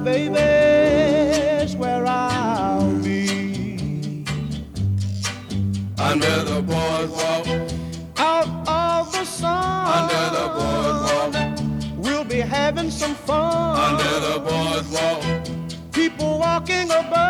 baby's where I'll be. Under the boardwalk, Out of the sun, under the boardwalk, we'll be having some fun. under the boardwalk. People walking above.